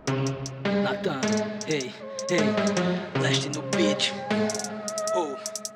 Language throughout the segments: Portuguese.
Natan, hey, Blast no beat. Oh.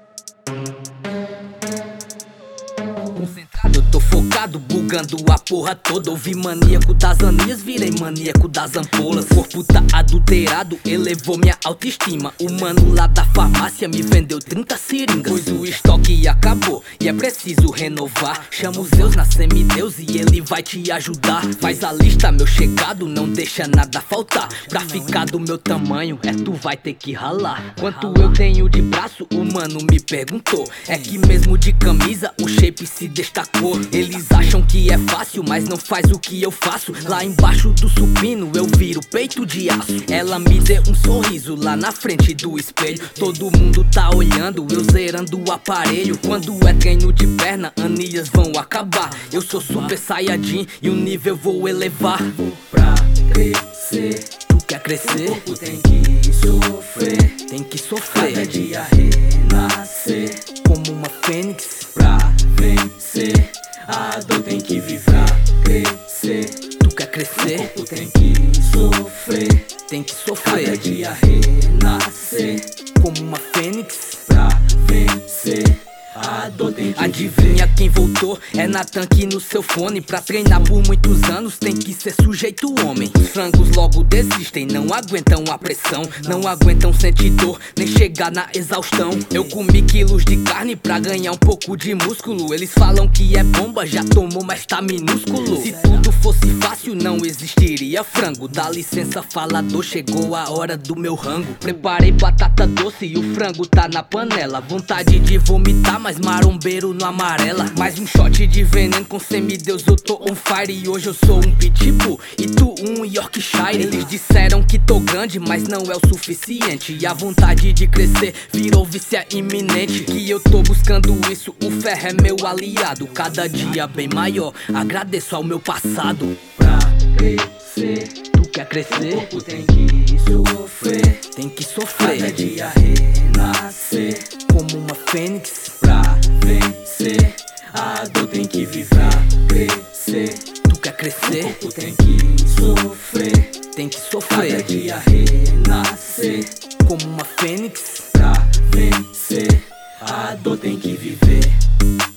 Concentrado, eu tô focado, bugando a porra toda. Ouvi maníaco das anias, virei maníaco das ampolas. Corpo tá adulterado, elevou minha autoestima. O mano lá da farmácia me vendeu 30 seringas, pois o estoque acabou e é preciso renovar. Chama os Zeus na semideus e ele vai te ajudar. Faz a lista, meu chegado, não deixa nada faltar. Pra ficar do meu tamanho, tu vai ter que ralar. Quanto eu tenho de braço, o mano me perguntou. É que mesmo de camisa, o shape se destacou. Eles acham que é fácil, mas não faz o que eu faço. Lá embaixo do supino eu viro peito de aço. Ela me deu um sorriso lá na frente do espelho. Todo mundo tá olhando, eu zerando o aparelho. Quando é treino de perna, anias vão acabar. Eu sou super saiyajin e o nível vou elevar. Pra crescer, tu quer crescer? o corpo tem que sofrer. Tem que sofrer, cada dia renascer. como uma fênix. Pra vencer, a dor tem que viver. Pra crescer, Tu quer o crescer? corpo tem que sofrer. Tem que Cada sofrer, dia renascer. como uma fênix. Pra vencer, a dor tem que Adivinha quem voltou? É Natan que no seu fone. Pra treinar por muitos anos tem que ser sujeito homem. Os frangos logo desistem, não aguentam a pressão. Não aguentam sentir dor, nem chegar na exaustão. Eu comi quilos de carne pra ganhar um pouco de músculo. Eles falam que é bomba, já tomou, mas tá minúsculo. Se tudo fosse fácil, não existiria frango. Dá licença, falador, chegou a hora do meu rango. Preparei batata doce e o frango tá na panela. Vontade de vomitar, mas marombeiro no amarela. Mais um shot de veneno com semideus, eu tô on fire. E hoje eu sou um pitbull e tu um Yorkshire. Eles disseram que tô grande, mas não é o suficiente. E a vontade de crescer virou vícia iminente. Que eu tô buscando isso, o ferro é meu aliado. Cada dia bem maior, agradeço ao meu passado. Pra crescer, Tu quer o crescer? corpo tem que sofrer. Tem que Cada sofrer, dia renascer. como uma fênix. Pra vencer, a dor tem que viver. Pra crescer, Tu quer o crescer? corpo tem que sofrer. Tem que Cada sofrer, dia renascer. como uma fênix. Pra vencer, a dor tem que viver.